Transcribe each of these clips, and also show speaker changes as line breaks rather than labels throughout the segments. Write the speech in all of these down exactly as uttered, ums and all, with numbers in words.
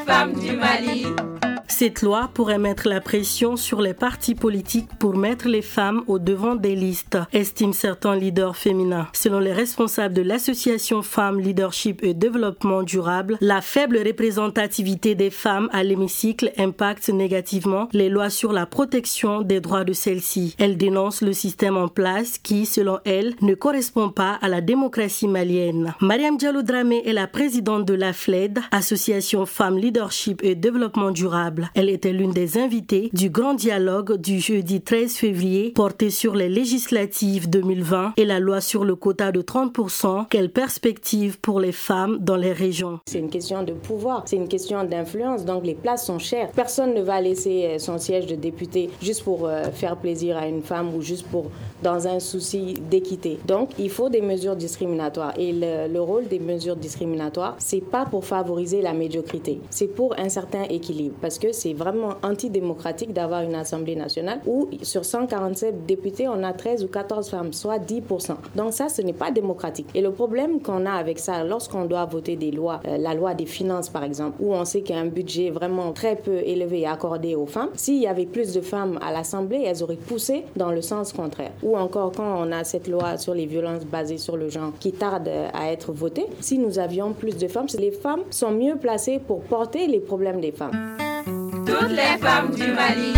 femmes du Mali.
Cette loi pourrait mettre la pression sur les partis politiques pour mettre les femmes au devant des listes, estiment certains leaders féminins. Selon les responsables de l'association Femmes, Leadership et Développement Durable, la faible représentativité des femmes à l'hémicycle impacte négativement les lois sur la protection des droits de celles-ci. Elle dénonce le système en place qui, selon elle, ne correspond pas à la démocratie malienne. Mariam Diallo Dramé est la présidente de l'A F L E D, Association Femmes, Leadership et Développement Durable. Elle était l'une des invitées du grand dialogue du jeudi treize février porté sur les législatives deux mille vingt et la loi sur le quota de trente pour cent. Quelle perspective pour les femmes dans les régions?
C'est une question de pouvoir, c'est une question d'influence, donc les places sont chères. Personne ne va laisser son siège de député juste pour faire plaisir à une femme ou juste pour dans un souci d'équité. Donc il faut des mesures discriminatoires et le, le rôle des mesures discriminatoires, c'est pas pour favoriser la médiocrité, c'est pour un certain équilibre parce que c'est vraiment antidémocratique d'avoir une Assemblée nationale où sur cent quarante-sept députés, on a treize ou quatorze femmes, soit dix pour cent. Donc ça, ce n'est pas démocratique. Et le problème qu'on a avec ça, lorsqu'on doit voter des lois, euh, la loi des finances par exemple, où on sait qu'il y a un budget vraiment très peu élevé et accordé aux femmes, s'il y avait plus de femmes à l'Assemblée, elles auraient poussé dans le sens contraire. Ou encore quand on a cette loi sur les violences basées sur le genre qui tarde à être votée, si nous avions plus de femmes, les femmes sont mieux placées pour porter les problèmes des femmes.
Toutes les femmes du Mali.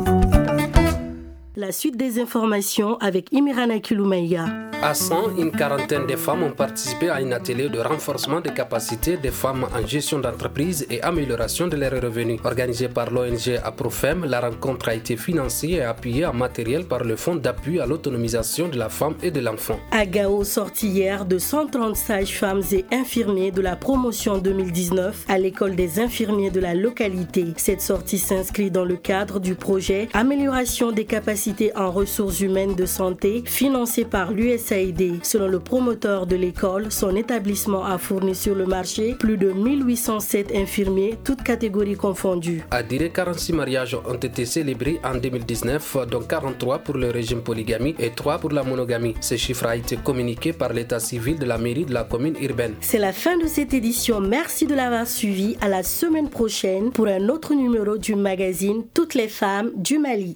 La suite des informations avec Imirana Kiloumeya.
À San, une quarantaine de femmes ont participé à un atelier de renforcement des capacités des femmes en gestion d'entreprise et amélioration de leurs revenus. Organisée par l'O N G Aprofem, la rencontre a été financée et appuyée en matériel par le Fonds d'appui à l'autonomisation de la femme et de l'enfant.
À Gao, sortie hier de cent trente sages-femmes et infirmiers de la promotion deux mille dix-neuf à l'école des infirmiers de la localité. Cette sortie s'inscrit dans le cadre du projet Amélioration des capacités en ressources humaines de santé financé par l'U S A I D. Selon le promoteur de l'école, son établissement a fourni sur le marché plus de mille huit cent sept infirmiers, toutes catégories confondues.
À dire, quarante-six mariages ont été célébrés en deux mille dix-neuf, dont quarante-trois pour le régime polygamie et trois pour la monogamie. Ce chiffre a été communiqué par l'état civil de la mairie de la commune urbaine.
C'est la fin de cette édition. Merci de l'avoir suivi. À la semaine prochaine pour un autre numéro du magazine Toutes les femmes du Mali.